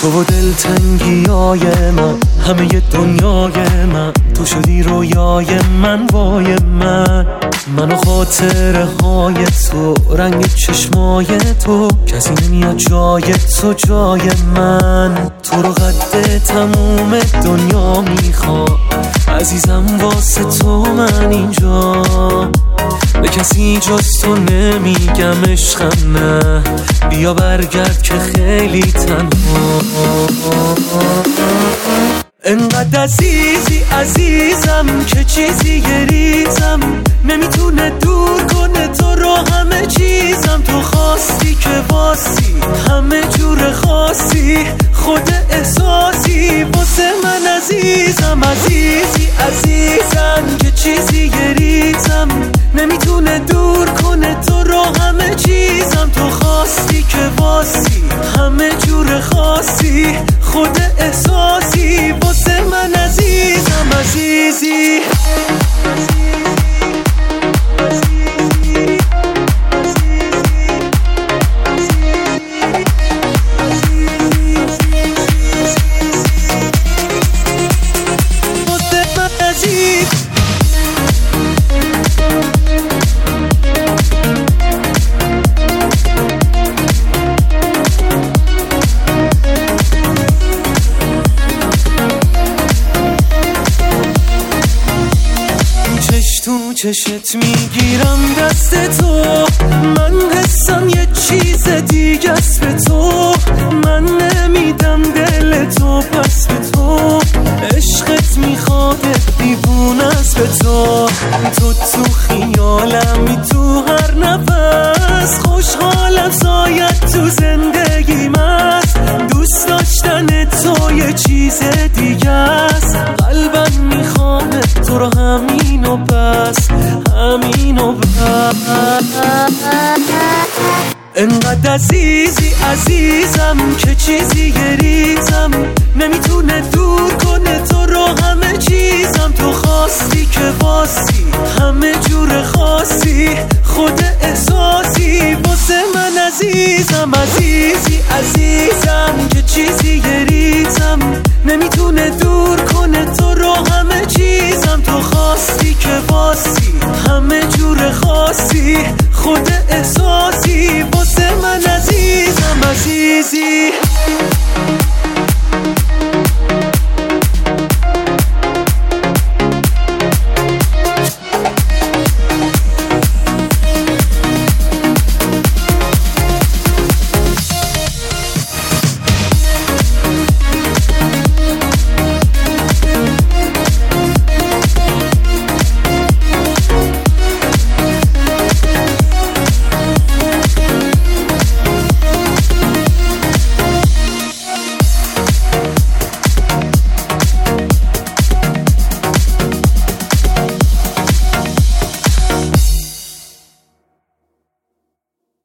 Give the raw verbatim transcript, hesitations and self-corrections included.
تو و دلتنگیای من، همه دنیای من، تو شدی رویای من، وای من. من و خاطره های تو، رنگ چشمای تو، کسی نمیاد جای تو جای من. تو رو قد تموم دنیا میخوام عزیزم، واسه تو من اینجا. به کسی جز تو نمیگم عشقم نه، بیا برگرد که خیلی تنها. انقدر عزیزی عزیزم که چیزی گریزم نمیتونه دور کنه تو رو، همه چیزم. تو خواستی که واسی همه جور خاصی، خود احساسی واسه من عزیزم. عزیزی عزیزم که چیزی گریزم نمیتونه دور کنه تو رو، همه چیزم. تو خواستی که واسی همه جور خاصی، خود احساسی واسه من عزیزم. عزیزی تو چشت میگیرم دست تو، من حسم یه چیز دیگه است به تو. من نمیدم دل تو پس به تو، عشقت میخواد دیوونه است به تو. تو تو خیالمی تو هر نفس، خوشحالم سایت تو زندگی مست. دوست داشتن تو یه چیز دیگه است، قلبم میخواد تو رو همین و بس، همین و بس. انقدر عزیزی عزیزم که چیزی گریزم نمیتونه دور کنه تو رو، همه چیزم. تو خواستی که واسی همه جور خاصی، خود احساسی واسه من عزیزم. عزیزی عزیزم که چیزی گریزم نمیتونه دور کنه تو رو، همه چیزم. تو خواستی که واسی همه جور خاصی، خود احساسی واسه من عزیزم. عزیزی